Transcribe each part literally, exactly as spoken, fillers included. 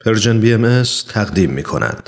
پرژن بی ام اس تقدیم می کند.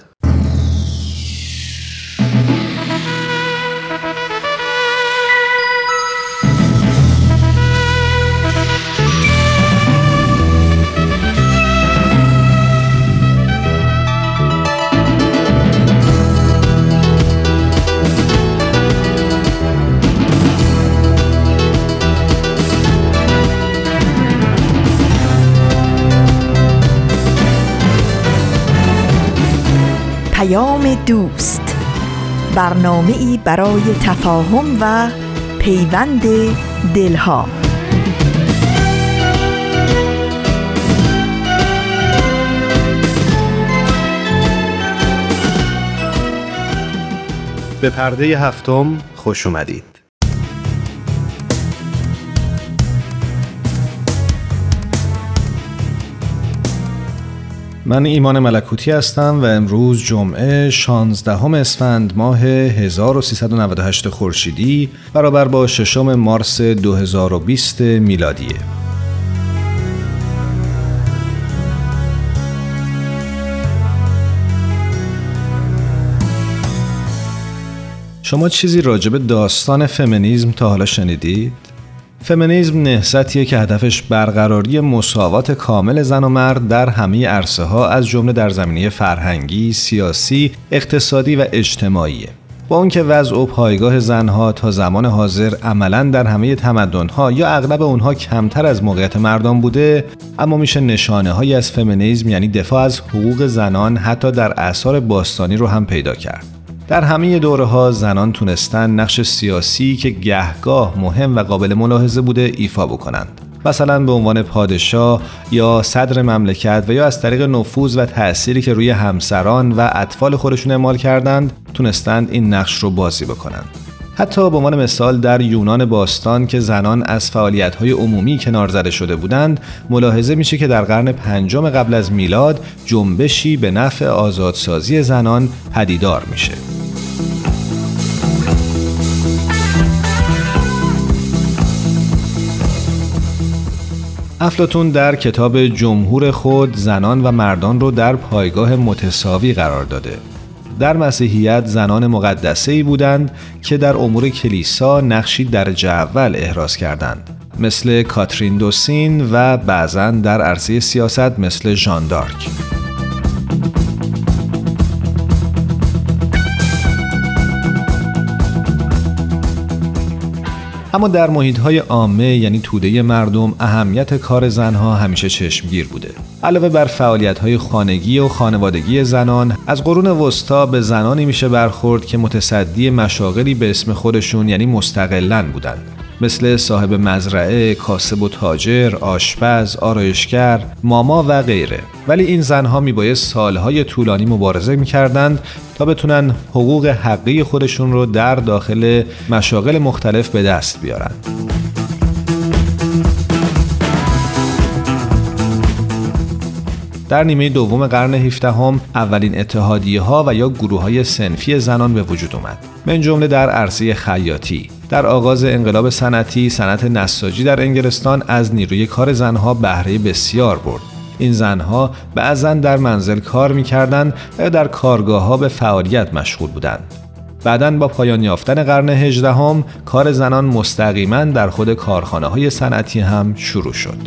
دوست، برنامه‌ای برای تفاهم و پیوند دلها. به پرده هفتم خوش اومدید. من ایمان ملکوتی هستم و امروز جمعه شانزدهم اسفند ماه هزار و سیصد و نود و هشت خورشیدی برابر با ششم مارس دو هزار و بیست میلادیه. شما چیزی راجع به داستان فمینیسم تا حالا شنیدید؟ فمینیسم نهضتیه که هدفش برقراری مساوات کامل زن و مرد در همه عرصه‌ها از جمله در زمینه فرهنگی، سیاسی، اقتصادی و اجتماعیه. با اون که وضع و پایگاه زنها تا زمان حاضر عملاً در همه تمدن‌ها یا اغلب اونها کمتر از موقعیت مردان بوده، اما میشه نشانه‌هایی از فمینیسم یعنی دفاع از حقوق زنان حتی در اعصار باستانی رو هم پیدا کرد. در همه دوره‌ها زنان تونستن نقش سیاسی که گهگاه مهم و قابل ملاحظه بوده ایفا بکنند. مثلا به عنوان پادشاه یا صدر مملکت و یا از طریق نفوذ و تأثیری که روی همسران و اطفال خودشون اعمال کردند تونستند این نقش رو بازی بکنند. حتی به عنوان مثال در یونان باستان که زنان از فعالیت‌های عمومی کنار زده شده بودند، ملاحظه میشه که در قرن پنجم قبل از میلاد جنبشی به نفع آزادسازی زنان پدیدار میشه. افلاطون در کتاب جمهور خود زنان و مردان رو در پایگاه متساوی قرار داده. در مسیحیت زنان مقدسه‌ای بودند که در امور کلیسا نقشی درجه اول احراز کردند، مثل کاترین دو سین و بعضاً در عرصه سیاست مثل ژان دارک. اما در محیط‌های عامه یعنی توده مردم اهمیت کار زنها همیشه چشمگیر بوده. علاوه بر فعالیت‌های خانگی و خانوادگی زنان، از قرون وسطا به زنانی میشه برخورد که متصدی مشاغلی به اسم خودشون یعنی مستقلاً بودند، مثل صاحب مزرعه، کاسب و تاجر، آشپز، آرایشگر، ماما و غیره. ولی این زنها میبایست سالهای طولانی مبارزه میکردند تا بتونن حقوق حقیقی خودشون رو در داخل مشاغل مختلف به دست بیارن. در نیمه دوم قرن هفدهم اولین اتحادیه‌ها و یا گروه‌های صنفی زنان به وجود اومد، من جمله در عرصه خیاطی. در آغاز انقلاب صنعتی، صنعت نساجی در انگلستان از نیروی کار زنها بهره بسیار برد. این زنها بعضاً در منزل کار می‌کردند و در کارگاه‌ها به فعالیت مشغول بودند. بعداً با پایان یافتن قرن هجدهم کار زنان مستقیماً در خود کارخانه‌های صنعتی هم شروع شد.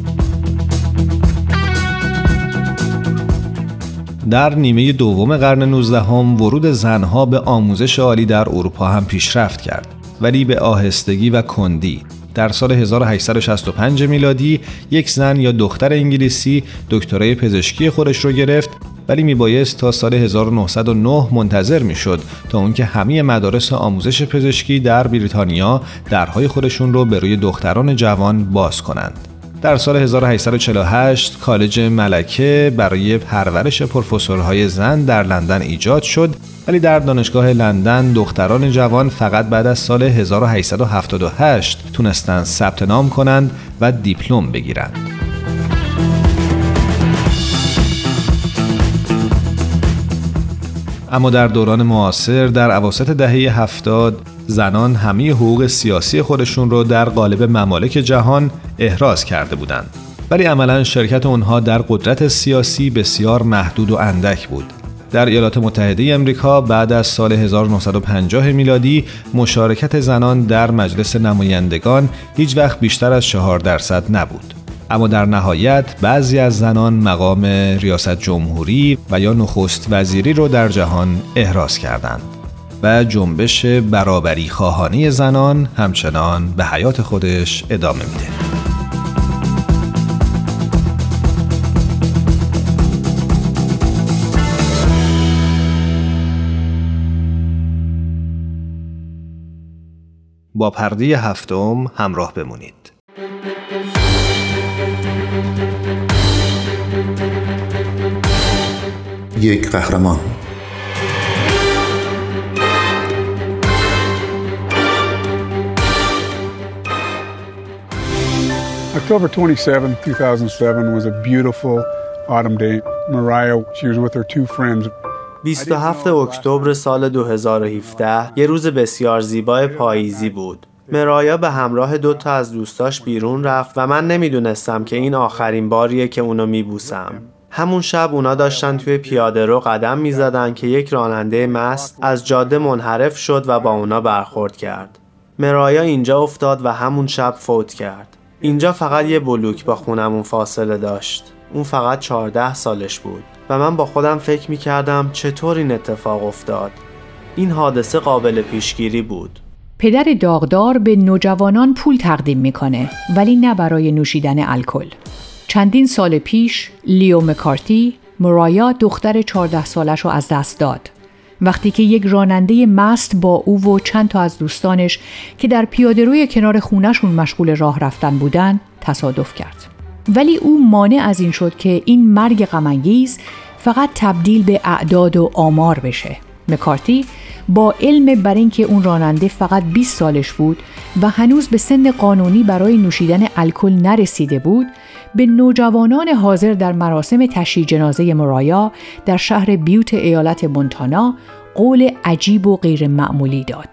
در نیمه دوم قرن نوزدهم ورود زنها به آموزش عالی در اروپا هم پیشرفت کرد، ولی به آهستگی و کندی. در سال هزار و هشتصد و شصت و پنج میلادی یک زن یا دختر انگلیسی دکترای پزشکی خودش رو گرفت، ولی میبایست تا سال هزار و نهصد و نه منتظر میشد تا اون که همه مدارس آموزش پزشکی در بریتانیا درهای خودشون رو به روی دختران جوان باز کنند. در سال هزار و هشتصد و چهل و هشت کالج ملکه برای پرورش پروفسورهای زن در لندن ایجاد شد، ولی در دانشگاه لندن دختران جوان فقط بعد از سال هزار و هشتصد و هفتاد و هشت تونستند ثبت نام کنند و دیپلم بگیرند. اما در دوران معاصر در اواسط دهه هفتاد زنان همه حقوق سیاسی خودشون رو در قالب ممالک جهان احراز کرده بودند. ولی عملاً شرکت اونها در قدرت سیاسی بسیار محدود و اندک بود. در ایالات متحده آمریکا بعد از سال هزار و نهصد و پنجاه میلادی مشارکت زنان در مجلس نمایندگان هیچ وقت بیشتر از چهار درصد نبود. اما در نهایت بعضی از زنان مقام ریاست جمهوری و یا نخست وزیری رو در جهان احراز کردند و جنبش برابری خواهانه زنان همچنان به حیات خودش ادامه میده. با پرده هفتم همراه بمونید. یک قهرمان. October twenty-seventh, two thousand seven was a beautiful autumn day. Mariah, she was with her two friends. بیست و هفتم اکتبر سال دو هزار و هفده یه روز بسیار زیبای پاییزی بود. مرایا به همراه دو تا از دوستاش بیرون رفت و من نمیدونستم که این آخرین باریه که اونو میبوسم. همون شب اونا داشتن توی پیاده رو قدم میزدن که یک راننده مست از جاده منحرف شد و با اونا برخورد کرد. مرایا اینجا افتاد و همون شب فوت کرد. اینجا فقط یه بلوک با خونمون فاصله داشت. اون فقط چهارده سالش بود و من با خودم فکر میکردم چطور این اتفاق افتاد. این حادثه قابل پیشگیری بود. پدر داغدار به نوجوانان پول تقدیم میکنه ولی نه برای نوشیدن الکل. چندین سال پیش لیو مکارتی مرایا دختر چهارده سالش رو از دست داد وقتی که یک راننده مست با او و چند تا از دوستانش که در پیاده‌روی کنار خونه‌شون مشغول راه رفتن بودن تصادف کرد. ولی او مانع از این شد که این مرگ غم‌انگیز فقط تبدیل به اعداد و آمار بشه. مکارتی با علم بر این که اون راننده فقط بیست سالش بود و هنوز به سن قانونی برای نوشیدن الکل نرسیده بود، به نوجوانان حاضر در مراسم تشییع جنازه مرایا در شهر بیوت ایالت مونتانا قول عجیب و غیر معمولی داد.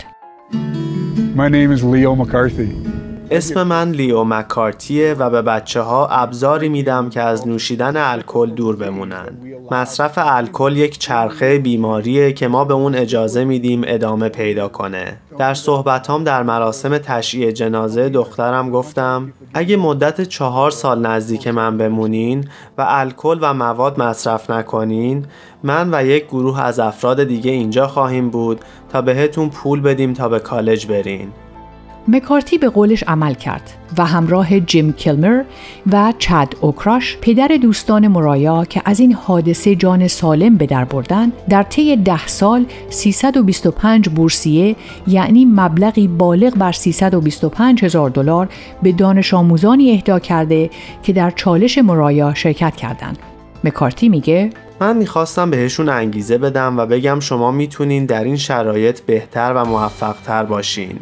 My name is Leo McCarthy. اسم من لیو مکارتیه و به بچه ها ابزاری میدم که از نوشیدن الکل دور بمونن. مصرف الکل یک چرخه بیماریه که ما به اون اجازه میدیم ادامه پیدا کنه. در صحبتام در مراسم تشییع جنازه دخترم گفتم اگه مدت چهار سال نزدیک من بمونین و الکل و مواد مصرف نکنین، من و یک گروه از افراد دیگه اینجا خواهیم بود تا بهتون پول بدیم تا به کالج برین. مکارتی به قولش عمل کرد و همراه جیم کیلمر و چاد اوکراش پدر دوستان مرایا که از این حادثه جان سالم به در بردن در طی ده سال سیصد و بیست و پنج بورسیه یعنی مبلغی بالغ بر سیصد و بیست و پنج هزار دلار به دانش آموزانی اهدا کرده که در چالش مرایا شرکت کردند. مکارتی میگه من میخواستم بهشون انگیزه بدم و بگم شما میتونین در این شرایط بهتر و موفق‌تر باشین.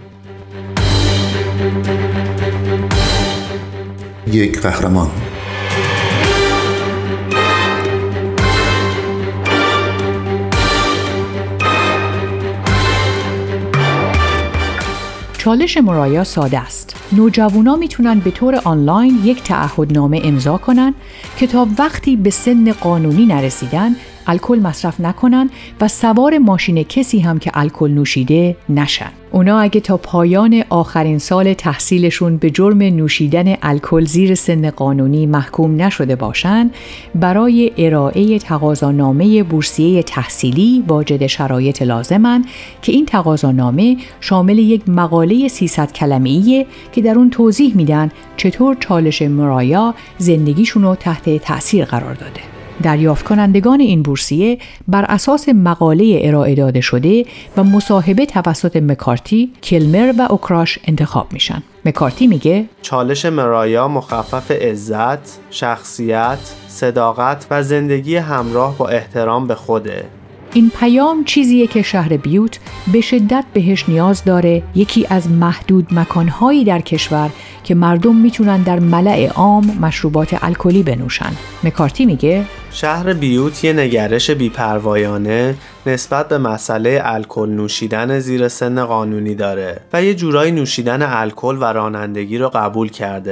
یک قهرمان. چالش مرایا ساده است. نوجوانا میتونن به طور آنلاین یک تعهدنامه امضا کنن که تا وقتی به سن قانونی نرسیدن الکل مصرف نکنن و سوار ماشین کسی هم که الکل نوشیده نشن. اونا اگه تا پایان آخرین سال تحصیلشون به جرم نوشیدن الکل زیر سن قانونی محکوم نشده باشن، برای ارائه تقاضانامه بورسیه تحصیلی واجد شرایط لازمن که این تقاضانامه شامل یک مقاله سیصد کلمه‌ایه که در اون توضیح میدن چطور چالش مرایا زندگیشونو تحت تأثیر قرار داده. دریافت کنندگان این بورسیه بر اساس مقاله ارائه داده شده و مصاحبه توسط مکارتی، کیلمر و اوکراش انتخاب میشن. مکارتی میگه چالش مرایا مخفف عزت، شخصیت، صداقت و زندگی همراه با احترام به خوده. این پیام چیزیه که شهر بیوت به شدت بهش نیاز داره، یکی از محدود مکانهایی در کشور که مردم میتونن در ملأ عام مشروبات الکلی بنوشن. مکارتی میگه شهر بیوت یه نگرش بی‌پروایانه نسبت به مسئله الکل نوشیدن زیر سن قانونی داره و یه جورایی نوشیدن الکل و رانندگی رو قبول کرده.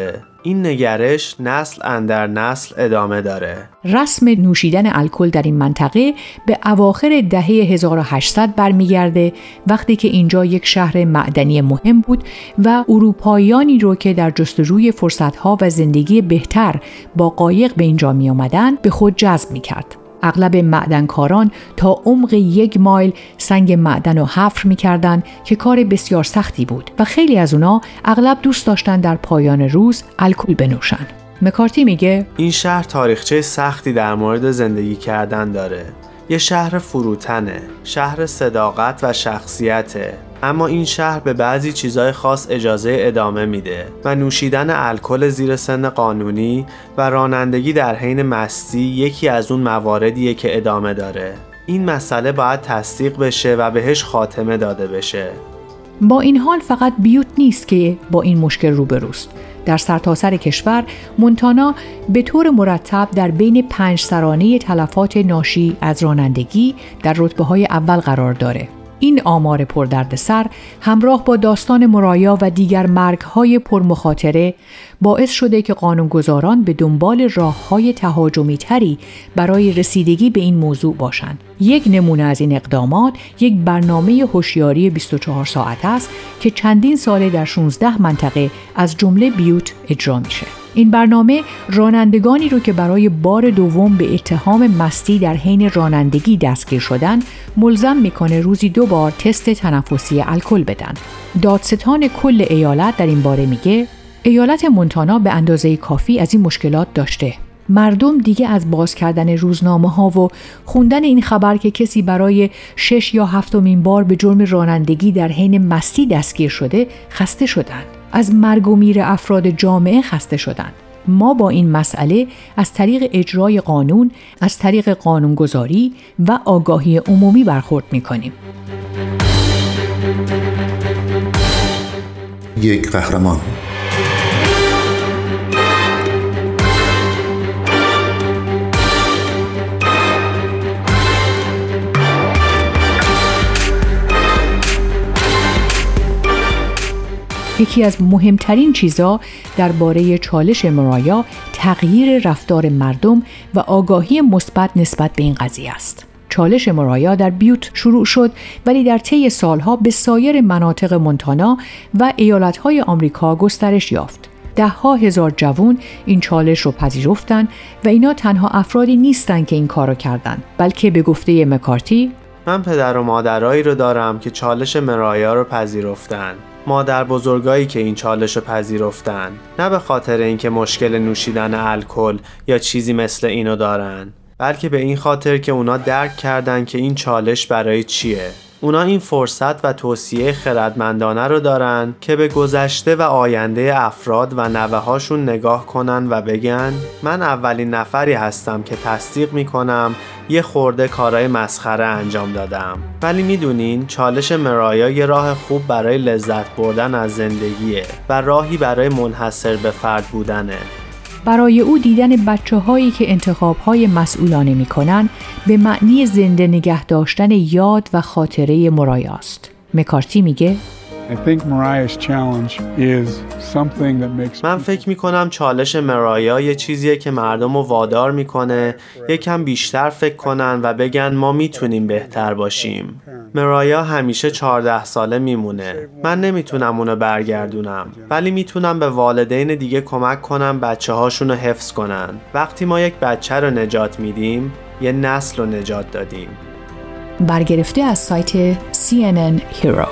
این نگرش نسل اندر نسل ادامه داره. رسم نوشیدن الکل در این منطقه به اواخر دهه هزار و هشتصد برمیگرده، وقتی که اینجا یک شهر معدنی مهم بود و اروپاییانی رو که در جستجوی فرصت‌ها و زندگی بهتر با قایق به اینجا می آمدن به خود جذب می کرد. اغلب معدنکاران تا عمق یک مایل سنگ معدن رو حفر می‌کردند که کار بسیار سختی بود و خیلی از اونا اغلب دوست داشتن در پایان روز الکل بنوشن. مکارتی میگه این شهر تاریخچه سختی در مورد زندگی کردن داره. یه شهر فروتنه، شهر صداقت و شخصیته. اما این شهر به بعضی چیزای خاص اجازه ادامه میده و نوشیدن الکل زیر سن قانونی و رانندگی در حین مستی یکی از اون مواردیه که ادامه داره. این مسئله باید تصدیق بشه و بهش خاتمه داده بشه. با این حال فقط بیوت نیست که با این مشکل روبروست. در سرتاسر کشور مونتانا به طور مرتب در بین پنج سرانه تلفات ناشی از رانندگی در رتبه‌های اول قرار داره. این آمار پردردسر همراه با داستان مرایا و دیگر مرگ‌های پرمخاطره باعث شده که قانونگذاران به دنبال راه‌های تهاجمی‌تری برای رسیدگی به این موضوع باشند. یک نمونه از این اقدامات یک برنامه هوشیاری بیست و چهار ساعت است که چندین ساله در شانزده منطقه از جمله بیوت اجرا میشه. این برنامه رانندگانی رو که برای بار دوم به اتهام مستی در حین رانندگی دستگیر شدن ملزم میکنه روزی دو بار تست تنفسی الکل بدن. دادستان کل ایالت در این باره میگه ایالت مونتانا به اندازه کافی از این مشکلات داشته. مردم دیگه از باز کردن روزنامه ها و خوندن این خبر که کسی برای شش یا هفتمین بار به جرم رانندگی در حین مستی دستگیر شده خسته شدند. از مرگ و میر افراد جامعه خسته شدند. ما با این مسئله از طریق اجرای قانون، از طریق قانونگذاری و آگاهی عمومی برخورد می‌کنیم. یک قهرمان. یکی از مهمترین چیزا درباره چالش مرایا تغییر رفتار مردم و آگاهی مثبت نسبت به این قضیه است. چالش مرایا در بیوت شروع شد ولی در طی سالها به سایر مناطق مونتانا و ایالت‌های آمریکا گسترش یافت. ده ها هزار جوان این چالش رو پذیرفتن و اینا تنها افرادی نیستن که این کارو کردن، بلکه به گفته مکارتی من پدر و مادرایی رو دارم که چالش مرایا رو پذیرفتن. مادر بزرگایی که این چالش رو پذیرفتن، نه به خاطر اینکه مشکل نوشیدن الکل یا چیزی مثل اینو دارن، بلکه به این خاطر که اونا درک کردن که این چالش برای چیه. اونا این فرصت و توصیه خردمندانه رو دارن که به گذشته و آینده افراد و نوه‌هاشون نگاه کنن و بگن من اولین نفری هستم که تصدیق میکنم یه خورده کارهای مسخره انجام دادم. ولی میدونین چالش مرایا یه راه خوب برای لذت بردن از زندگیه و راهی برای منحصر به فرد بودنه. برای او دیدن بچه‌هایی که انتخاب‌های مسئولانه می‌کنن به معنی زنده نگه داشتن یاد و خاطره مرایاست. مکارتی میگه من فکر میکنم چالش مرایا یه چیزیه که مردم رو وادار میکنه یکم بیشتر فکر کنن و بگن ما میتونیم بهتر باشیم. مرایا همیشه چهارده ساله میمونه. من نمیتونم اونو برگردونم، ولی میتونم به والدین دیگه کمک کنم بچه هاشون رو حفظ کنن. وقتی ما یک بچه رو نجات میدیم یه نسل رو نجات دادیم. برگرفته از سایت سی ان ان Hero.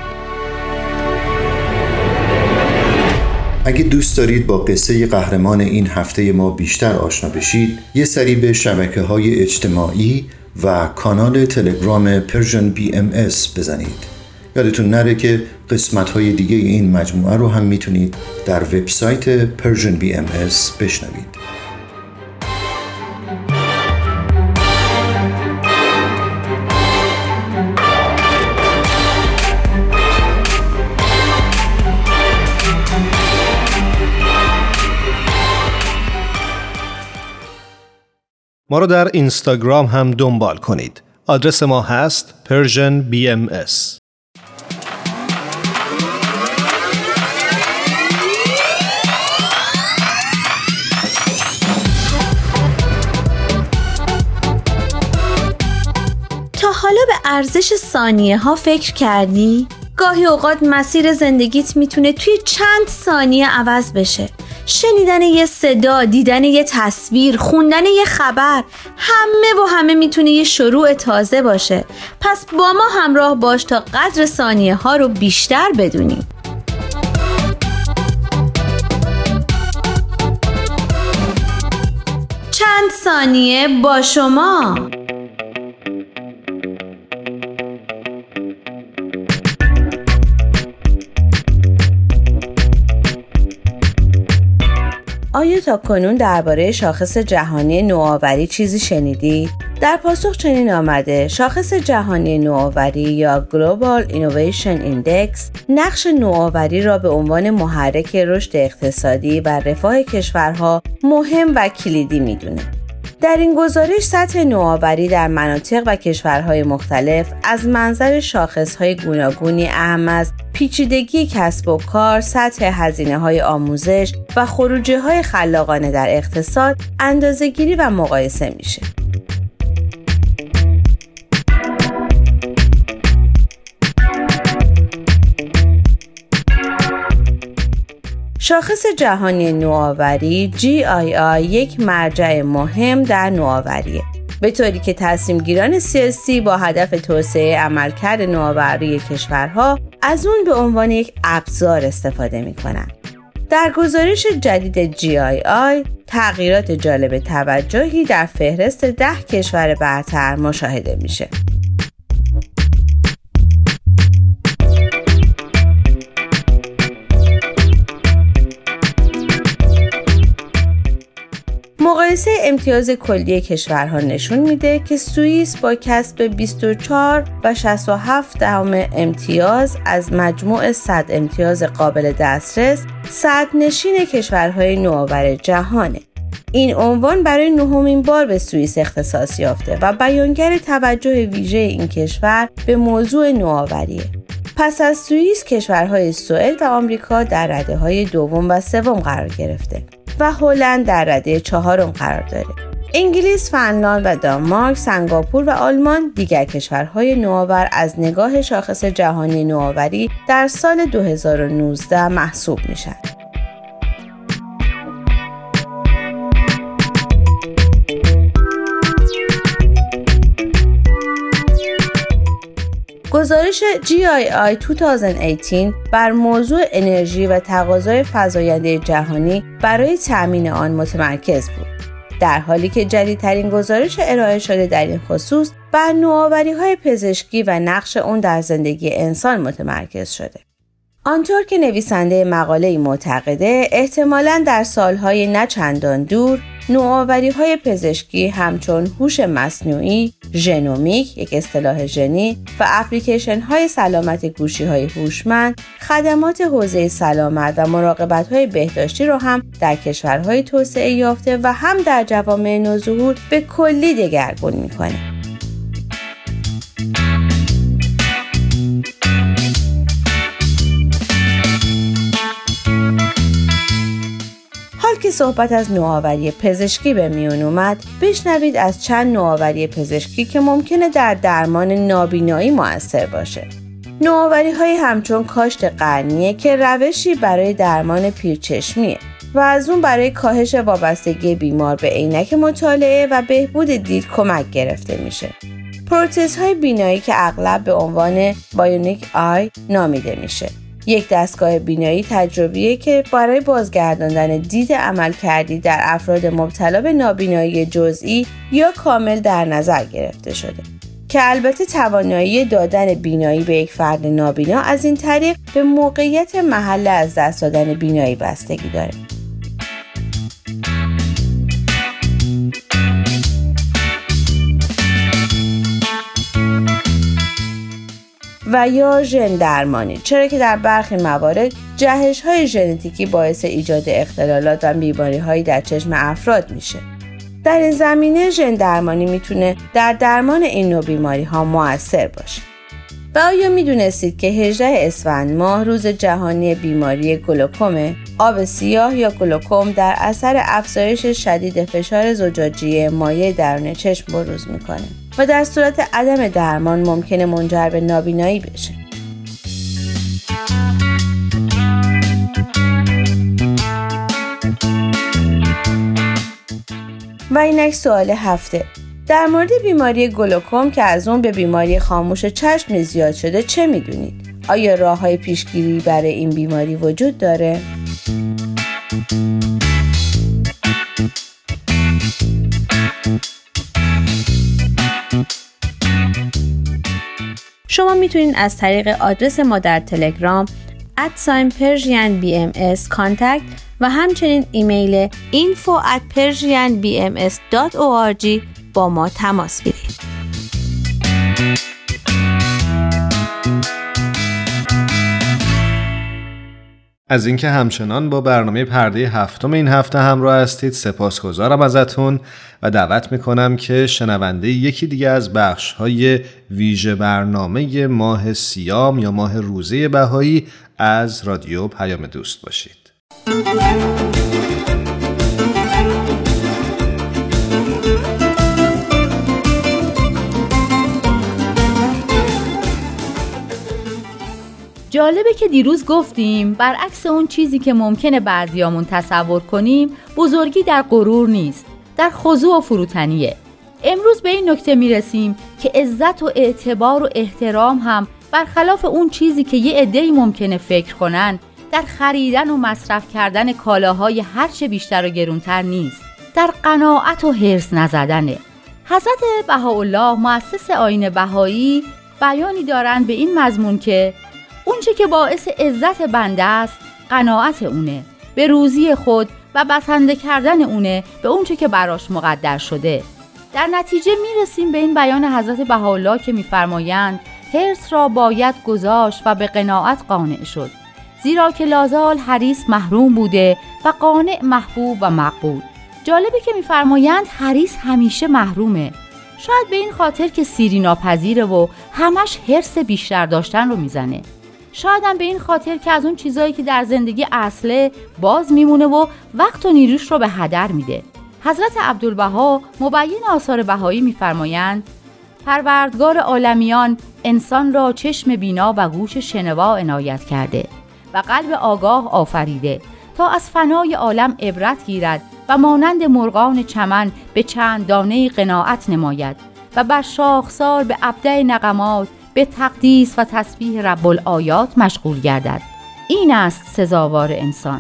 اگه دوست دارید با قصه قهرمان این هفته ما بیشتر آشنا بشید، یه سری به شبکه‌های اجتماعی و کانال تلگرام پرژن بی ام اس بزنید. یادتون نره که قسمت‌های دیگه این مجموعه رو هم میتونید در وبسایت پرژن بی ام اس بشنوید. ما رو در اینستاگرام هم دنبال کنید. آدرس ما هست پرژن بی ام اس. حالا به ارزش ثانیه ها فکر کردی؟ گاهی اوقات مسیر زندگیت میتونه توی چند ثانیه عوض بشه. شنیدن یه صدا، دیدن یه تصویر، خوندن یه خبر، همه و همه میتونه یه شروع تازه باشه. پس با ما همراه باش تا قدر ثانیه ها رو بیشتر بدونیم. چند ثانیه با شما. آیا تا کنون درباره شاخص جهانی نوآوری چیزی شنیدی؟ در پاسخ چنین آمده: شاخص جهانی نوآوری یا Global Innovation Index نقش نوآوری را به عنوان محرک رشد اقتصادی و رفاه کشورها مهم و کلیدی می‌دونه. در این گزارش سطح نوآوری در مناطق و کشورهای مختلف از منظر شاخص‌های گوناگونی اهم از پیچیدگی کسب و کار، سطح هزینه‌های آموزش و خروجی‌های خلاقانه در اقتصاد اندازه‌گیری و مقایسه میشه. شاخص جهانی نوآوری جی آی آی یک مرجع مهم در نوآوریه، به طوری که تصمیم گیران سیاسی با هدف توسعه عملکرد نوآوری کشورها از اون به عنوان یک ابزار استفاده می‌کنند. در گزارش جدید جی آی آی تغییرات جالب توجهی در فهرست ده کشور برتر مشاهده میشه. مقایسه امتیاز کلی کشورها نشون میده که سوئیس با کسب بیست و چهار و شصت و هفت دهم امتیاز از مجموع صد امتیاز قابل دسترس صدرنشین کشورهای نوآور جهانه. این عنوان برای نهمین بار به سوئیس اختصاص یافته و بیانگر توجه ویژه این کشور به موضوع نوآوریه. پس از سوئیس کشورهای سوئد و آمریکا در رده‌های دوم و سوم قرار گرفته و هلند در رده چهارم قرار داره. انگلیس، فنلاند و دانمارک، سنگاپور و آلمان دیگر کشورهای نوآور از نگاه شاخص جهانی نوآوری در سال دو هزار و نوزده محسوب میشن. گزارش جی آی آی دو هزار و هجده بر موضوع انرژی و تقاضای فزاینده جهانی برای تأمین آن متمرکز بود، در حالی که جدیدترین گزارش ارائه شده در این خصوص بر نوآوری‌های پزشکی و نقش اون در زندگی انسان متمرکز شده. آنطور که نویسنده مقاله‌ای معتقده، احتمالاً در سالهای نه چندان دور نوآوری‌های پزشکی همچون هوش مصنوعی، ژنومیک، یک اصطلاح ژنی و اپلیکیشن‌های سلامت گوشی‌های هوشمند، خدمات حوزه سلامت و مراقبت‌های بهداشتی را هم در کشورهای توسعه یافته و هم در جوامع نوظهور به کلی دگرگون می‌کنه. حال که صحبت از نوآوری پزشکی به میون اومد، بشنوید از چند نوآوری پزشکی که ممکنه در درمان نابینایی مؤثر باشه. نوآوری‌های همچون کاشت قرنیه که روشی برای درمان پیرچشمیه و از اون برای کاهش وابستگی بیمار به عینک مطالعه و بهبود دید کمک گرفته میشه. پروتزهای بینایی که اغلب به عنوان بایونیک آی نامیده میشه، یک دستگاه بینایی تجربیه که برای بازگرداندن دید عملکردی در افراد مبتلا به نابینایی جزئی یا کامل در نظر گرفته شده، که البته توانایی دادن بینایی به یک فرد نابینا از این طریق به موقعیت محل از دست دادن بینایی بستگی داره. و یا ژن درمانی، چرا که در برخی موارد جهش‌های ژنتیکی باعث ایجاد اختلالات و بیماری‌هایی در چشم افراد میشه. در این زمینه ژن درمانی میتونه در درمان این نوع بیماری‌ها مؤثر باشه. و آیا میدونستید که هجدهم اسفند ماه روز جهانی بیماری گلوکومه؟ آب سیاه یا گلوکوم در اثر افزایش شدید فشار زجاجی مایع درون چشم بروز میکنه و در صورت عدم درمان ممکنه منجر به نابینایی بشه. و اینک سوال هفته. در مورد بیماری گلوکوم که از اون به بیماری خاموش چشم زیاد شده چه میدونید؟ آیا راه‌های پیشگیری برای این بیماری وجود داره؟ شما میتونید از طریق آدرس ما در تلگرام ات پرژین بی ام اس کانتکت و همچنین ایمیل اینفو ات پرژین بی ام اس دات او آر جی با ما تماس بگیرید. از اینکه همچنان با برنامه پرده هفتم این هفته همراه هستید سپاسگزارم ازتون و دعوت میکنم که شنونده یکی دیگه از بخش‌های ویژه برنامه ماه سیام یا ماه روزه بهایی از رادیو پیام دوست باشید. جالبه که دیروز گفتیم برعکس اون چیزی که ممکنه بعضیامون تصور کنیم، بزرگی در غرور نیست، در خضوع و فروتنیه. امروز به این نکته میرسیم که عزت و اعتبار و احترام هم برخلاف اون چیزی که یه عده‌ای ممکنه فکر کنن، در خریدن و مصرف کردن کالاهای هرچه بیشتر و گرونتر نیست، در قناعت و حرص نزدنه. حضرت بهاءالله مؤسس آیین بهایی بیانی دارند به این مضمون که اونچه که باعث عزت بنده است قناعت اونه به روزی خود و بسنده کردن اونه به اونچه که براش مقدر شده. در نتیجه میرسیم به این بیان حضرت بهاءالله که میفرمایند حرص را باید گذاشت و به قناعت قانع شد، زیرا که لازال حریص محروم بوده و قانع محبوب و مقبول. جالبه که میفرمایند حریص همیشه محرومه، شاید به این خاطر که سیری ناپذیره و همش حرص بیشتر داشتن رو میزنه، شاید هم به این خاطر که از اون چیزایی که در زندگی اصله باز میمونه و وقت و نیروش رو به هدر میده. حضرت عبدالبها مبین آثار بهایی میفرمایند پروردگار عالمیان انسان را چشم بینا و گوش شنوا عنایت کرده و قلب آگاه آفریده تا از فنای عالم عبرت گیرد و مانند مرغان چمن به چند دانه قناعت نماید و بر شاخسار به ابدع نغمات به تقدیس و تسبیح رب الآیات مشغول گردد. این است سزاوار انسان.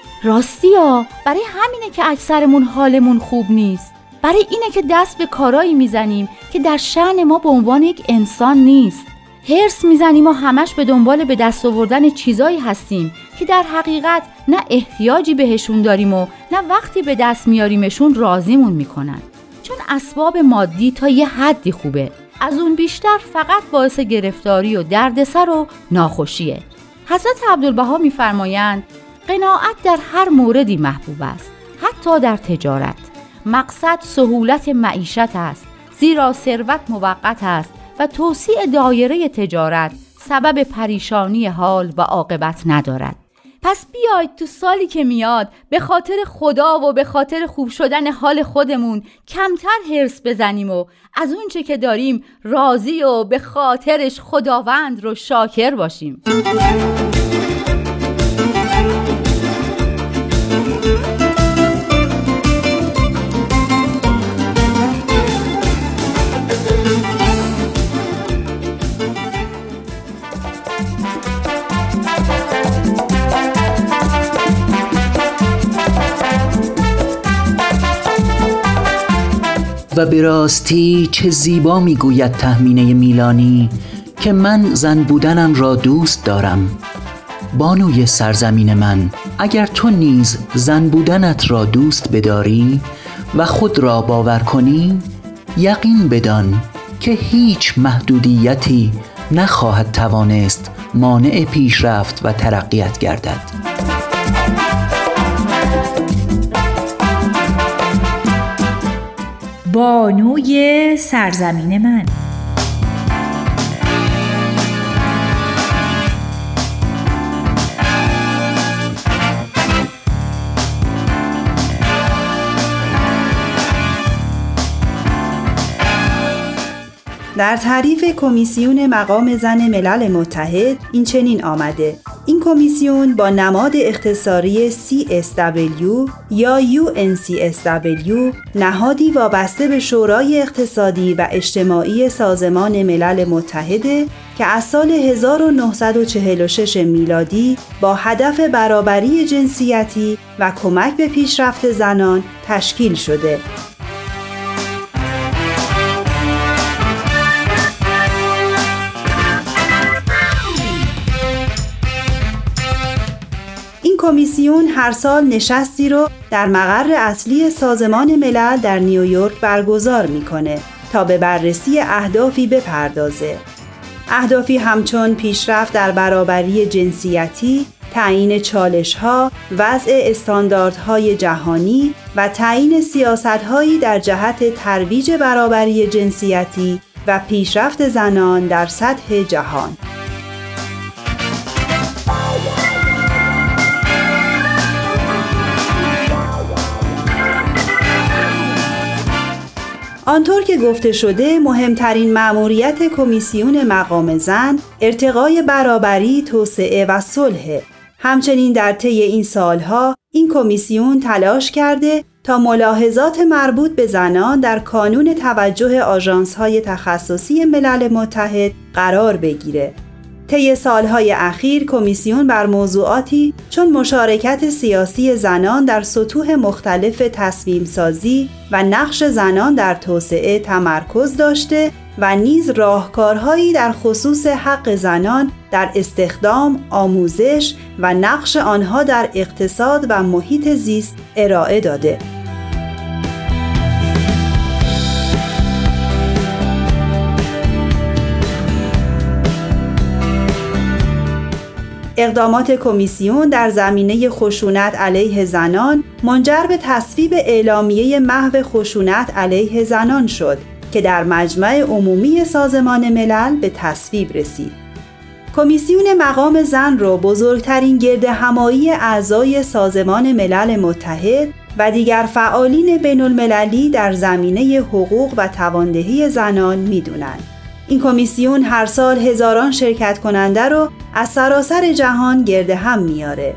راستیا، برای همینه که اکثرمون حالمون خوب نیست. برای اینه که دست به کارایی میزنیم که در شأن ما به عنوان یک انسان نیست. حرص میزنیم و همش به دنبال به دست آوردن چیزایی هستیم که در حقیقت نه احتیاجی بهشون داریم و نه وقتی به دست میاریمشون راضیمون میکنن. چون اسباب مادی تا یه حدی خوبه، از اون بیشتر فقط باعث گرفتاری و دردسر و ناخوشیه. حضرت عبدالبها میفرمایند قناعت در هر موردی محبوب است، حتی در تجارت. مقصد سهولت معیشت است، زیرا ثروت موقت است و توسیع دایره تجارت سبب پریشانی حال و عاقبت ندارد. پس بیایید تو سالی که میاد به خاطر خدا و به خاطر خوب شدن حال خودمون کمتر حرص بزنیم و از اون چه که داریم راضی و به خاطرش خداوند رو شاکر باشیم. و به راستی چه زیبا میگوید تهمینه میلانی که من زن بودنم را دوست دارم. بانوی سرزمین من، اگر تو نیز زن بودنت را دوست بداری و خود را باور کنی، یقین بدان که هیچ محدودیتی نخواهد توانست مانع پیشرفت و ترقیت گردد. بانوی سرزمین من. در تعریف کمیسیون مقام زن ملل متحد این چنین آمده: این کمیسیون با نماد اختصاری سی اس دبلیو یا یو ان سی اس دبلیو، نهادی وابسته به شورای اقتصادی و اجتماعی سازمان ملل متحد که از سال هزار و نهصد و چهل و شش میلادی با هدف برابری جنسیتی و کمک به پیشرفت زنان تشکیل شده. این کمیسیون هر سال نشستی رو در مقر اصلی سازمان ملل در نیویورک برگزار میکنه تا به بررسی اهدافی بپردازه. اهدافی همچون پیشرفت در برابری جنسیتی، تعیین چالش‌ها، وضع استانداردهای جهانی و تعیین سیاست‌هایی در جهت ترویج برابری جنسیتی و پیشرفت زنان در سطح جهان. آنطور که گفته شده، مهمترین مأموریت کمیسیون مقام زن ارتقای برابری، توسعه و صلح. همچنین در طی این سالها این کمیسیون تلاش کرده تا ملاحظات مربوط به زنان در کانون توجه آژانس‌های تخصصی ملل متحد قرار بگیره. طی سالهای اخیر کمیسیون بر موضوعاتی چون مشارکت سیاسی زنان در سطوح مختلف تصمیم سازی و نقش زنان در توسعه تمرکز داشته و نیز راهکارهایی در خصوص حق زنان در استخدام، آموزش و نقش آنها در اقتصاد و محیط زیست ارائه داده. اقدامات کمیسیون در زمینه خشونت علیه زنان منجر به تصویب اعلامیه محو خشونت علیه زنان شد که در مجمع عمومی سازمان ملل به تصویب رسید. کمیسیون مقام زن را بزرگترین گردهمایی اعضای سازمان ملل متحد و دیگر فعالین بین المللی در زمینه حقوق و تواندهی زنان می‌دونند. این کمیسیون هر سال هزاران شرکت کننده رو از سراسر جهان گرد هم میاره.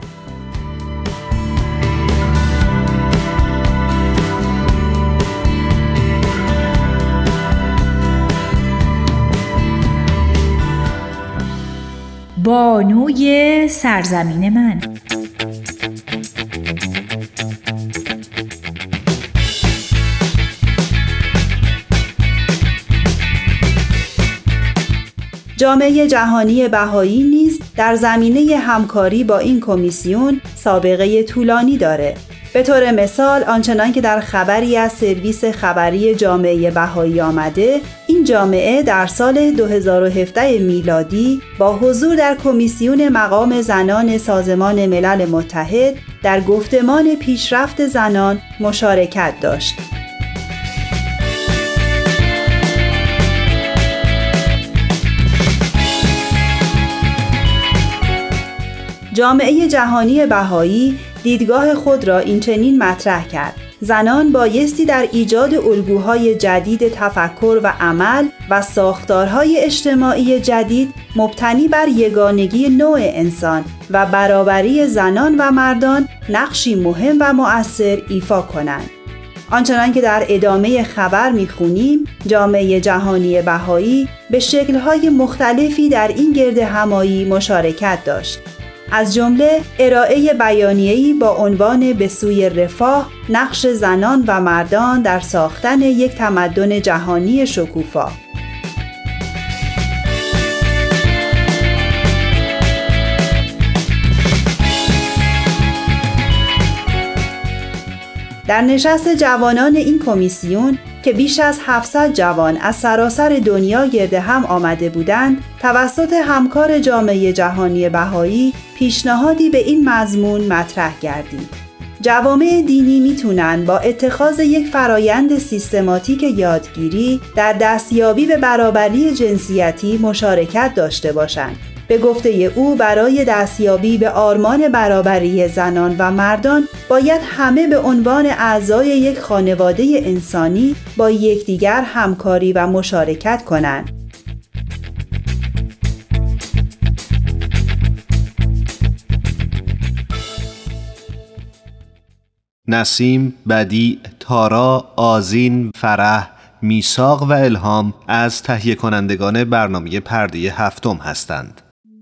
بانوی سرزمین من. جامعه جهانی بهایی نیز در زمینه همکاری با این کمیسیون سابقه طولانی داره. به طور مثال آنچنان که در خبری از سرویس خبری جامعه بهایی آمده، این جامعه در سال دو هزار و هفده میلادی با حضور در کمیسیون مقام زنان سازمان ملل متحد در گفتمان پیشرفت زنان مشارکت داشت. جامعه جهانی بهایی دیدگاه خود را این چنین مطرح کرد: زنان بایستی در ایجاد الگوهای جدید تفکر و عمل و ساختارهای اجتماعی جدید مبتنی بر یگانگی نوع انسان و برابری زنان و مردان نقشی مهم و مؤثر ایفا کنند. آنچنان که در ادامه خبر می‌خوانیم، جامعه جهانی بهایی به شکل‌های مختلفی در این گردهمایی مشارکت داشت. از جمله ارائه بیانیه‌ای با عنوان به سوی رفاه، نقش زنان و مردان در ساختن یک تمدن جهانی شکوفا. در نشست جوانان این کمیسیون که بیش از هفتصد جوان از سراسر دنیا گرد هم آمده بودند، توسط همکار جامعه جهانی بهایی پیشنهادی به این مضمون مطرح گردید. جوامع دینی میتونن با اتخاذ یک فرایند سیستماتیک یادگیری در دستیابی به برابری جنسیتی مشارکت داشته باشند. به گفته او برای دستیابی به آرمان برابری زنان و مردان باید همه به عنوان اعضای یک خانواده انسانی با یکدیگر همکاری و مشارکت کنند. نسیم، بدیع، تارا، آذین، فرح، میثاق و الهام از تهیه کنندگان برنامه پرده هفتم هستند.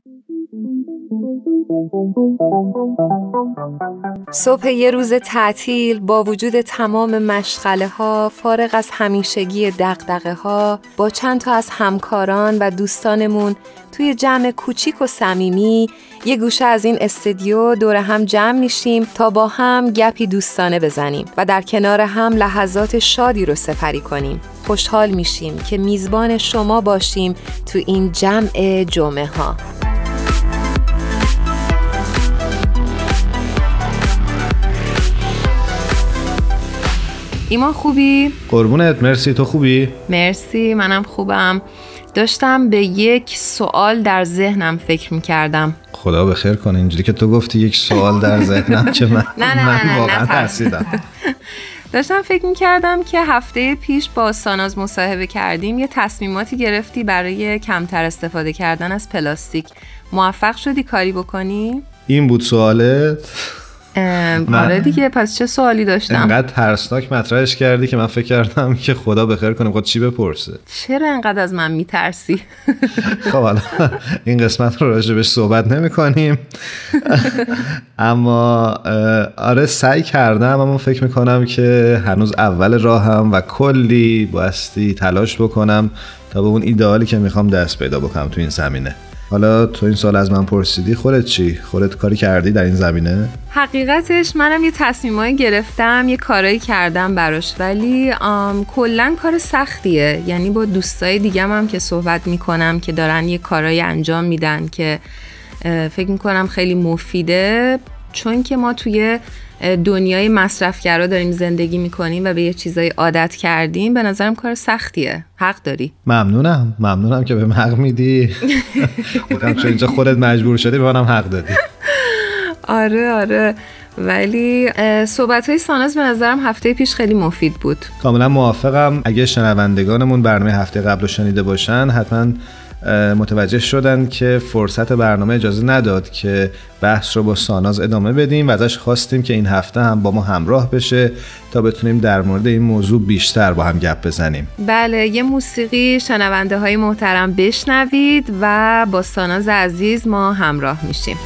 صبح یه روز تعطیل با وجود تمام مشغله ها، فارغ از همیشگی دغدغه ها، با چند تا از همکاران و دوستانمون توی جمع کوچیک و صمیمی یه گوشه از این استودیو دور هم جمع میشیم تا با هم گپی دوستانه بزنیم و در کنار هم لحظات شادی رو سپری کنیم. خوشحال میشیم که میزبان شما باشیم تو این جمع جمعه ها. ایمان خوبی؟ قربونت، مرسی. تو خوبی؟ مرسی، منم خوبم. داشتم به یک سوال در ذهنم فکر میکردم. خدا بخیر کنه. اینجوری که تو گفتی یک سوال در ذهنم که من نه نه من نه واقعا نه ترسیدم. داشتم فکر میکردم که هفته پیش با ساناز مصاحبه کردیم، یه تصمیماتی گرفتی برای کمتر استفاده کردن از پلاستیک. موفق شدی کاری بکنی؟ این بود سوالت؟ آره دیگه، پس چه سوالی داشتم؟ انقدر ترسناک مطرحش کردی که من فکر کردم که خدا بخیر کنه خود چی بپرسه. چرا انقدر از من میترسی؟ خب حالا این قسمت رو راجع بهش صحبت نمی کنیم. اما آره سعی کردم، اما فکر میکنم که هنوز اول راهم و کلی بایستی تلاش بکنم تا به اون ایدئالی که میخوام دست پیدا بکنم تو این زمینه. حالا تو این سال از من پرسیدی، خودت چی؟ خودت کاری کردی در این زمینه؟ حقیقتش منم یه تصمیمایی گرفتم، یه کارایی کردم براش، ولی کلاً کار سختیه. یعنی با دوستای دیگم هم که صحبت میکنم که دارن یه کارایی انجام میدن که فکر میکنم خیلی مفیده، چون که ما توی دنیای مصرفگرا داریم زندگی میکنیم و به یه چیزای عادت کردیم. به نظرم کار سختیه. حق داری. ممنونم ممنونم که بهم حق میدی. بگم چون اینجا خودت مجبور شدی به منم حق دادی. آره آره، ولی صحبت‌های ساناز به نظرم هفته پیش خیلی مفید بود. کاملا موافقم. اگه شنوندگانمون برنامه هفته قبل رو شنیده باشن حتما متوجه شدن که فرصت برنامه اجازه نداد که بحث رو با ساناز ادامه بدیم و ازش خواستیم که این هفته هم با ما همراه بشه تا بتونیم در مورد این موضوع بیشتر با هم گپ بزنیم. بله، یه موسیقی شنونده های محترم بشنوید و با ساناز عزیز ما همراه میشیم.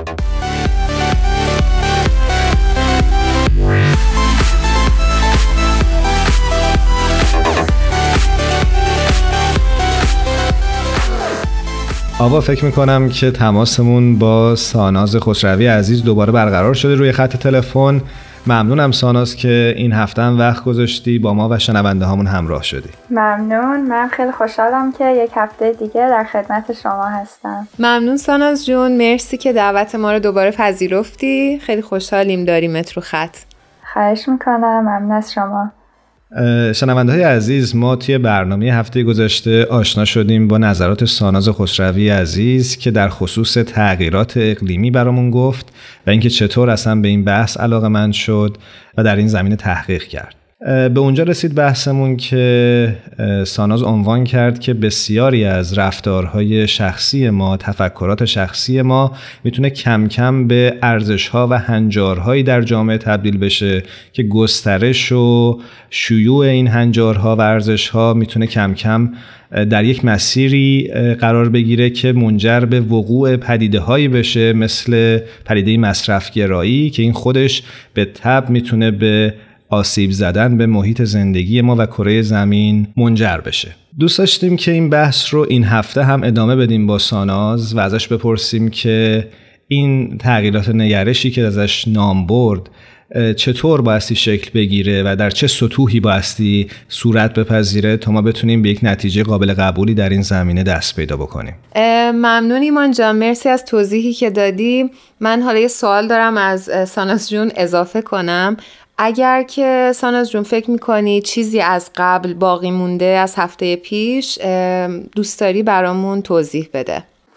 آقا فکر میکنم که تماسمون با ساناز خسروی عزیز دوباره برقرار شده روی خط تلفن. ممنونم ساناز که این هفته هم وقت گذاشتی با ما و شنونده هامون همراه شدی. ممنون، من خیلی خوشحالم که یک هفته دیگه در خدمت شما هستم. ممنون ساناز جون، مرسی که دعوت ما رو دوباره پذیرفتی. خیلی خوشحالیم داریمت رو خط. خواهش میکنم، ممنون از شما. شنونده های عزیز، ما توی برنامه هفته گذشته آشنا شدیم با نظرات ساناز خسروی عزیز که در خصوص تغییرات اقلیمی برامون گفت و اینکه چطور اصلا به این بحث علاقه‌مند شد و در این زمینه تحقیق کرد. به اونجا رسید بحثمون که ساناز عنوان کرد که بسیاری از رفتارهای شخصی ما، تفکرات شخصی ما میتونه کم کم به ارزش‌ها و هنجارهایی در جامعه تبدیل بشه که گسترش و شیوع این هنجارها و ارزش‌ها میتونه کم کم در یک مسیری قرار بگیره که منجر به وقوع پدیده‌هایی بشه مثل پدیده مصرف‌گرایی که این خودش به تبع میتونه به آسیب زدن به محیط زندگی ما و کره زمین منجر بشه. دوست داشتیم که این بحث رو این هفته هم ادامه بدیم با ساناز و ازش بپرسیم که این تغییرات نگرشی که ازش نام برد چطور بایستی شکل بگیره و در چه سطوحی بایستی صورت بپذیره تا ما بتونیم به یک نتیجه قابل قبولی در این زمینه دست پیدا بکنیم. ممنون ایمان جان، مرسی از توضیحی که دادی. من حالا یه سوال دارم از ساناز جون اضافه کنم. اگر که ساناز جون فکر میکنی چیزی از قبل باقی مونده از هفته پیش، دوست داری برامون توضیح بده.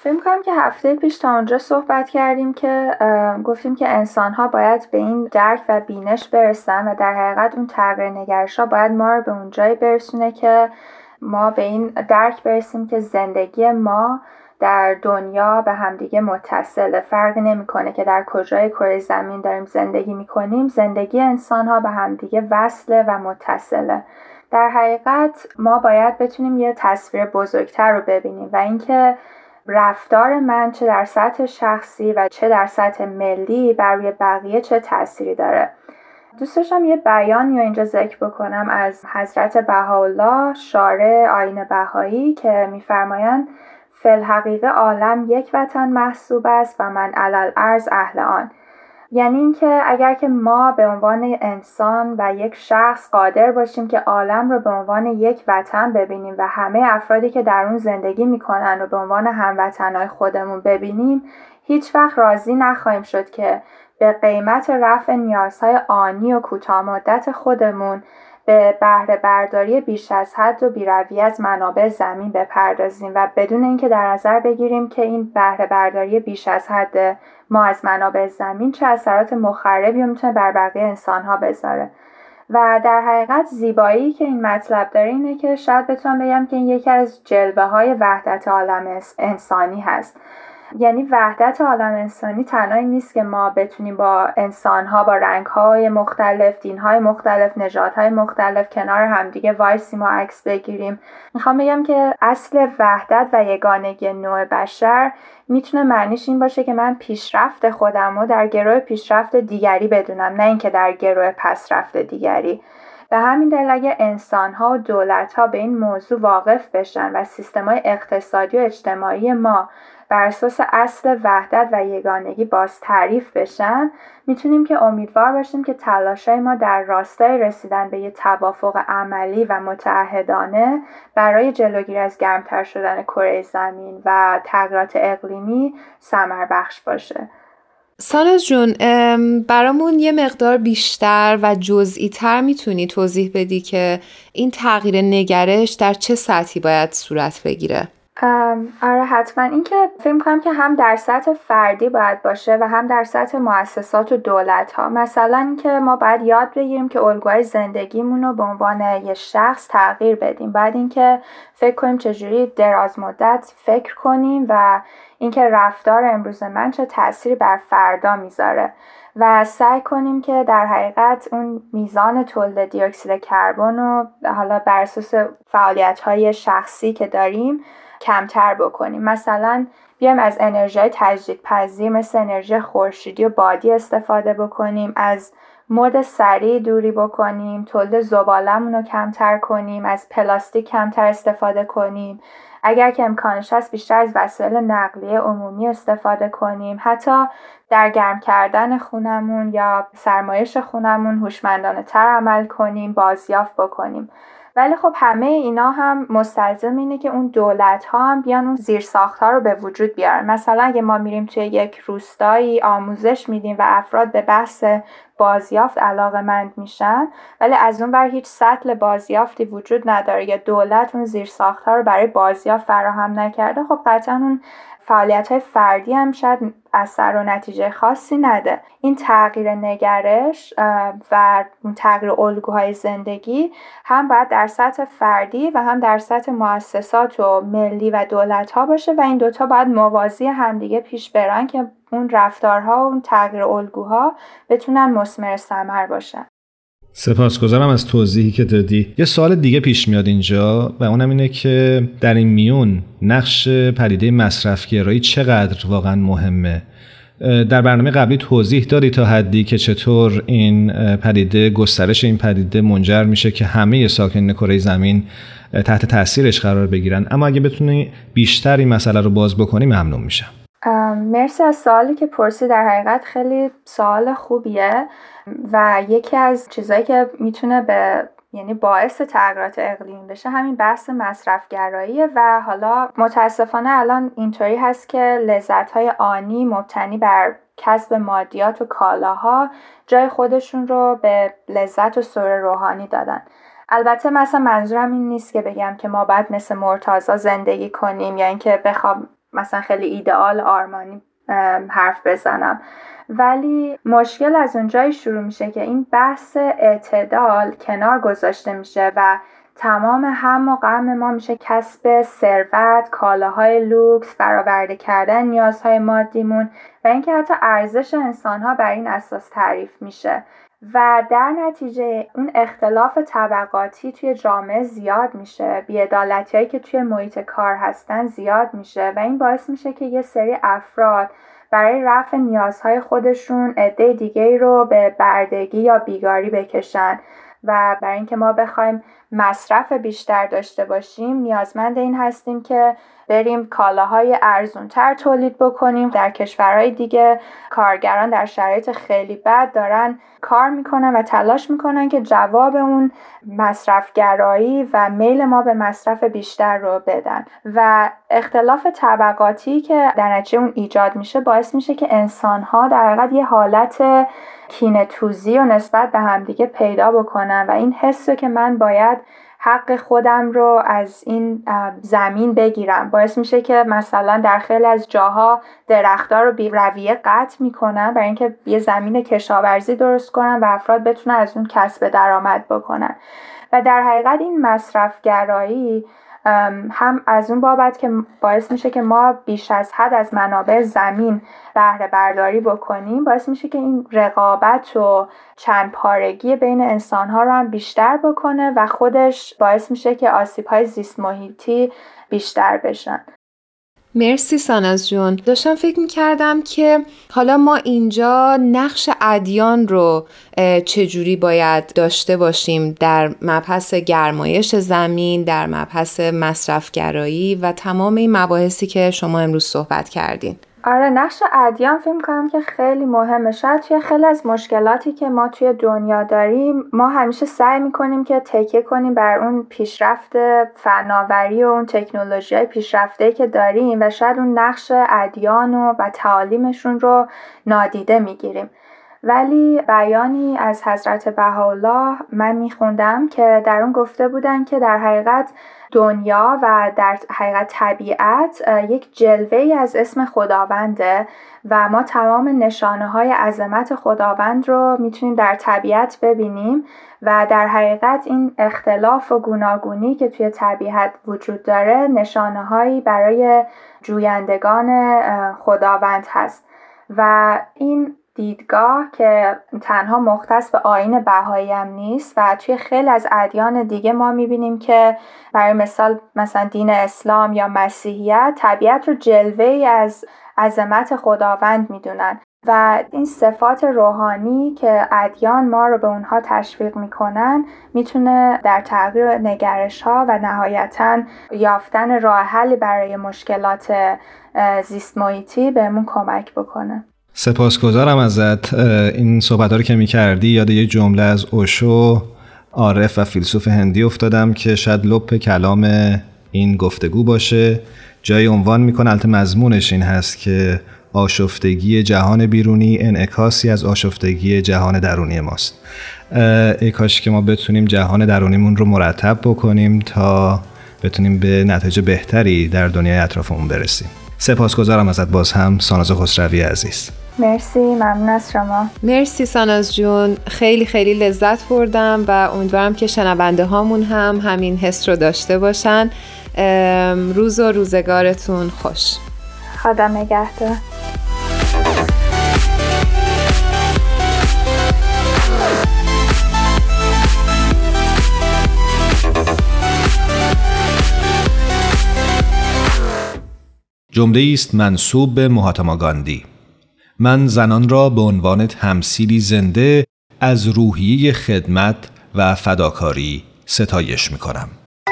فکر می‌کنم که هفته پیش تا اونجا صحبت کردیم که گفتیم که انسان‌ها باید به این درک و بینش برسن و در حقیقت اون تغییر نگرش‌ها باید ما رو به اون جایی برسونه که ما به این درک برسیم که زندگی ما در دنیا به همدیگه متصله. فرقی نمی‌کنه که در کجای کره زمین داریم زندگی می‌کنیم، زندگی انسان‌ها به همدیگه وصله و متصله. در حقیقت ما باید بتونیم یه تصویر بزرگتر رو ببینیم و اینکه رفتار من چه در سطح شخصی و چه در سطح ملی بر روی بقیه چه تأثیری داره. دوست داشتم یه بیانی رو اینجا ذکر بکنم از حضرت بهاءالله شارع آیین بهایی که می‌فرمایند فی الحقیقه عالم یک وطن محسوب است و من علی الارض اهل آن. یعنی اینکه اگر که ما به عنوان انسان و یک شخص قادر باشیم که عالم رو به عنوان یک وطن ببینیم و همه افرادی که در اون زندگی میکنن رو به عنوان هموطنهای خودمون ببینیم، هیچ وقت راضی نخواهیم شد که به قیمت رفع نیازهای آنی و کوتاه مدت خودمون به بهره برداری بیش از حد و بی‌رویه از منابع زمین بپردازیم و بدون اینکه در نظر بگیریم که این بهره برداری بیش از حد ما از منابع زمین چه اثرات مخربی میتونه بر بقیه انسان‌ها بذاره. و در حقیقت زیبایی که این مطلب داره اینه که شاید بتونم بگم که این یکی از جلوه‌های وحدت عالم انسانی هست. یعنی وحدت عالم انسانی تنها این نیست که ما بتونیم با انسان‌ها با رنگ‌های مختلف، دین‌های مختلف، نژادهای مختلف کنار همدیگه وایسیم و عکس بگیریم. میخوام بگم که اصل وحدت و یگانگی نوع بشر میتونه معنیش این باشه که من پیشرفت خودم رو در گروه پیشرفت دیگری بدونم، نه اینکه در گروه پسرفت دیگری. به همین دلیل اگه انسان‌ها و دولت‌ها به این موضوع واقف بشن و سیستم‌های اقتصادی و اجتماعی ما بر اساس اصل وحدت و یگانگی باز تعریف بشن، میتونیم که امیدوار باشیم که تلاشای ما در راستای رسیدن به یه توافق عملی و متعهدانه برای جلوگیری از گرمتر شدن کره زمین و تغییرات اقلیمی ثمر بخش باشه. ساناز جون، برامون یه مقدار بیشتر و جزئی تر میتونی توضیح بدی که این تغییر نگرش در چه سطحی باید صورت بگیره؟ آره حتما. این که فکر می‌کنم که هم در سطح فردی باید باشه و هم در سطح مؤسسات و دولت‌ها. مثلا اینکه ما باید یاد بگیریم که الگوهای زندگیمون رو به عنوان یه شخص تغییر بدیم. بعد اینکه فکر کنیم چجوری دراز مدت فکر کنیم و اینکه رفتار امروز من چه تأثیری بر فردا میذاره و سعی کنیم که در حقیقت اون میزان تولید دی اکسید کربن رو حالا بر اساس فعالیت‌های شخصی که داریم کمتر بکنیم. مثلا بیایم از انرژی‌های تجدیدپذیر مثل انرژی خورشیدی و بادی استفاده بکنیم، از مد سریع دوری بکنیم، تولید زباله‌مون رو کمتر کنیم، از پلاستیک کمتر استفاده کنیم، اگر که امکانش هست بیشتر از وسایل نقلیه عمومی استفاده کنیم، حتی در گرم کردن خونمون یا سرمایش خونمون هوشمندانه تر عمل کنیم، بازیافت بکنیم. ولی خب همه اینا هم مستلزم اینه که اون دولت ها هم بیان اون زیرساخت‌ها رو به وجود بیارن. مثلا اگه ما میریم توی یک روستایی آموزش میدیم و افراد به بحث بازیافت علاقه‌مند میشن ولی از اون ور هیچ سطل بازیافتی وجود نداره یا دولت اون زیرساخت‌ها رو برای بازیافت فراهم نکرده، خب قطعاً اون فعالیت‌های فردی هم شاید اثر و نتیجه خاصی نده. این تغییر نگرش و اون تغییر الگوهای زندگی هم باید در سطح فردی و هم در سطح مؤسسات و ملی و دولت‌ها باشه و این دوتا باید موازی همدیگه پیش برن که اون رفتارها و اون تغییر الگوها بتونن مثمر ثمر باشن. سپاسگزارم از توضیحی که دادی. یه سوال دیگه پیش میاد اینجا و اونم اینه که در این میون نقش پدیده مصرفگرایی چقدر واقعا مهمه. در برنامه قبلی توضیح دادی تا حدی که چطور این پدیده، گسترش این پدیده منجر میشه که همه ساکنین کره زمین تحت تاثیرش قرار بگیرن، اما اگه بتونی بیشتر این مسئله رو باز بکنی ممنون میشم. مرسی از سوالی که پرسی. در حقیقت خیلی سوال خوبیه و یکی از چیزایی که میتونه به یعنی باعث تغییرات اقلیمی بشه همین بحث مصرفگراییه و حالا متاسفانه الان اینطوری هست که لذت‌های آنی مبتنی بر کسب مادیات و کالاها جای خودشون رو به لذت و سرور روحانی دادن. البته مثلا منظورم این نیست که بگم که ما باید مثل مرتضی زندگی کنیم یا اینکه بخوام مثلا خیلی ایدئال آرمانی حرف بزنم. ولی مشکل از اونجایی شروع میشه که این بحث اعتدال کنار گذاشته میشه و تمام هم و غم ما میشه کسب ثروت، کالاهای لوکس، برآورده کردن نیازهای مادیمون و اینکه حتی ارزش انسانها بر این اساس تعریف میشه و در نتیجه اون اختلاف طبقاتی توی جامعه زیاد میشه، بی‌عدالتی‌هایی که توی محیط کار هستن زیاد میشه و این باعث میشه که یه سری افراد برای رفع نیازهای خودشون عده دیگه‌ای رو به بردگی یا بیگاری بکشن و برای اینکه ما بخوایم مصرف بیشتر داشته باشیم نیازمند این هستیم که بریم کالاهای ارزونتر تولید بکنیم. در کشورهای دیگه کارگران در شرایط خیلی بد دارن کار میکنن و تلاش میکنن که جواب اون مصرفگرایی و میل ما به مصرف بیشتر رو بدن و اختلاف طبقاتی که در نتیجه اون ایجاد میشه باعث میشه که انسان‌ها در حقیقت یه حالت کینه‌توزی و نسبت به همدیگه پیدا بکنن و این حسه که من باید حق خودم رو از این زمین بگیرم باعث میشه که مثلا در خیلی از جاها درخت‌ها رو بی رویه قطع میکنن برای اینکه یه زمین کشاورزی درست کنن و افراد بتونن از اون کسب درآمد بکنن و در حقیقت این مصرفگرایی هم از اون بابت که باعث میشه که ما بیش از حد از منابع زمین بهره برداری بکنیم باعث میشه که این رقابت و چند پارگی بین انسان‌ها رو هم بیشتر بکنه و خودش باعث میشه که آسیب‌های زیست محیطی بیشتر بشن. مرسی ساناز جون. داشتم فکر میکردم که حالا ما اینجا نقش ادیان رو چجوری باید داشته باشیم در مبحث گرمایش زمین، در مبحث مصرفگرایی و تمام این مباحثی که شما امروز صحبت کردین. آره نقش ادیان فکر می‌کنم که خیلی مهمه. شاید توی خیلی از مشکلاتی که ما توی دنیا داریم ما همیشه سعی می‌کنیم که تکیه کنیم بر اون پیشرفت فناوری و اون تکنولوژی‌های پیشرفته‌ای که داریم و شاید اون نقش ادیان و, و تعالیمشون رو نادیده می‌گیریم. ولی بیانی از حضرت بهاءالله من می‌خوندم که در اون گفته بودن که در حقیقت دنیا و در حقیقت طبیعت یک جلوه‌ای از اسم خداونده و ما تمام نشانه‌های عظمت خداوند رو میتونیم در طبیعت ببینیم و در حقیقت این اختلاف و گوناگونی که توی طبیعت وجود داره نشانه‌هایی برای جویندگان خداوند هست و این دیدگاه که تنها مختص به آیین بهایی هم نیست و توی خیلی از ادیان دیگه ما میبینیم که برای مثال مثلا دین اسلام یا مسیحیت طبیعت رو جلوه‌ای از عظمت خداوند میدونن و این صفات روحانی که ادیان ما رو به اونها تشویق میکنن میتونه در تغییر نگرش ها و نهایتاً یافتن راه حلی برای مشکلات زیست محیطی بهمون کمک بکنه. سپاسگزارم ازت. این صحبت‌ها رو که می‌کردی یاد یه جمله از اوشو عارف و فیلسوف هندی افتادم که شاید لب کلام این گفتگو باشه. جای عنوان میکنه، البته مضمونش این هست که آشفتگی جهان بیرونی انعکاسی از آشفتگی جهان درونی ماست. ای کاش که ما بتونیم جهان درونیمون رو مرتب بکنیم تا بتونیم به نتایج بهتری در دنیای اطرافمون برسیم. سپاسگزارم ازت باز هم ساناز خسروی عزیز. مرسی، ممنون از شما. مرسی ساناز جون، خیلی خیلی لذت بردم و امیدوارم که شنونده هامون هم همین حس رو داشته باشن. روز و روزگارتون خوش. خدا نگهدار. جمله است منسوب به مهاتما گاندی. من زنان را به عنوان تمثیلی زنده از روحیه خدمت و فداکاری ستایش می‌کنم.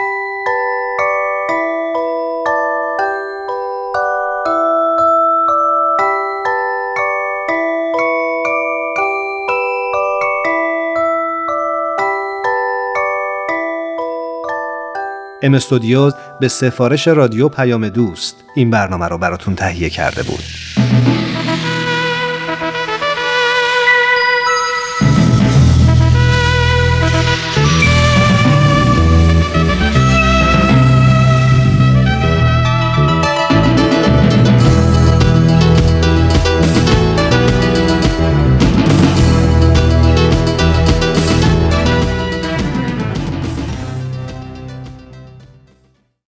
ام استودیوز به سفارش رادیو پیام دوست این برنامه رو براتون تهیه کرده بود.